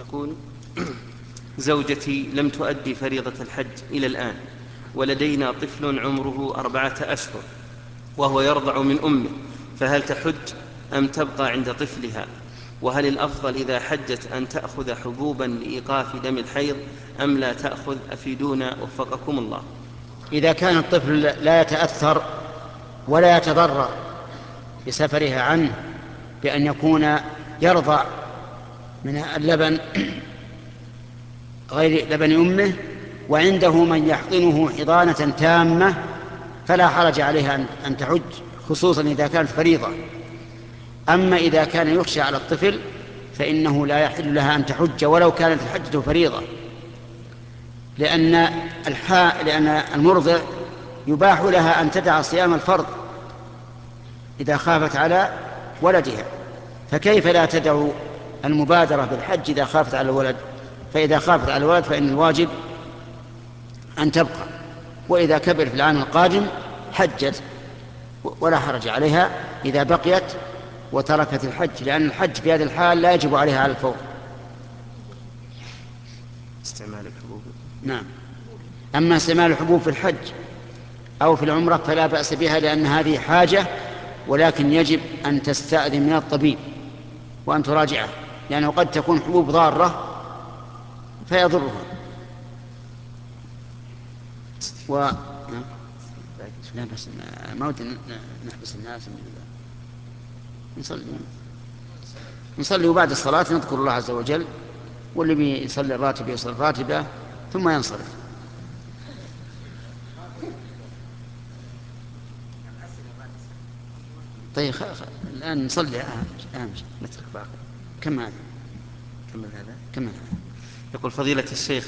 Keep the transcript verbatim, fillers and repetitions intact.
يقول: زوجتي لم تؤدي فريضة الحج إلى الآن، ولدينا طفل عمره أربعة أشهر وهو يرضع من أمه، فهل تحج أم تبقى عند طفلها؟ وهل الأفضل إذا حجت أن تأخذ حبوبا لإيقاف دم الحيض أم لا تأخذ؟ أفيدونا وفقكم الله. إذا كان الطفل لا يتأثر ولا يتضرر بسفرها عنه بأن يكون يرضع من اللبن غير لبن أمه وعنده من يحضنه حضانة تامة فلا حرج عليها أن تحج، خصوصا إذا كانت فريضة. أما إذا كان يخشى على الطفل فإنه لا يحل لها أن تحج ولو كانت الحجة فريضة، لأن الحاء لأن المرضع يباح لها أن تدع صيام الفرض إذا خافت على ولدها، فكيف لا تدع المبادرة بالحج إذا خافت على الولد؟ فإذا خافت على الولد فإن الواجب أن تبقى، وإذا كبر في العام القادم حجت ولا حرج عليها إذا بقيت وتركت الحج، لأن الحج في هذه الحال لا يجب عليها على الفور. استعمال الحبوب. نعم. أما استعمال الحبوب في الحج أو في العمرة فلا بأس بها، لأن هذه حاجة، ولكن يجب أن تستأذن من الطبيب وأن تراجعه، لأنه قد تكون حبوب ضارة فيضرها. و... لا بس ما ودي نحبس الناس، نصلي نصلي وبعد الصلاة نذكر الله عز وجل، واللي بيصلي الراتب يصلي الراتبة ثم ينصرف. طيب خ... خ... الآن نصلي أهم شيء، نترك باقي. كم هذا؟ كمل هذا. كم هذا؟ يقول: فضيلة الشيخ،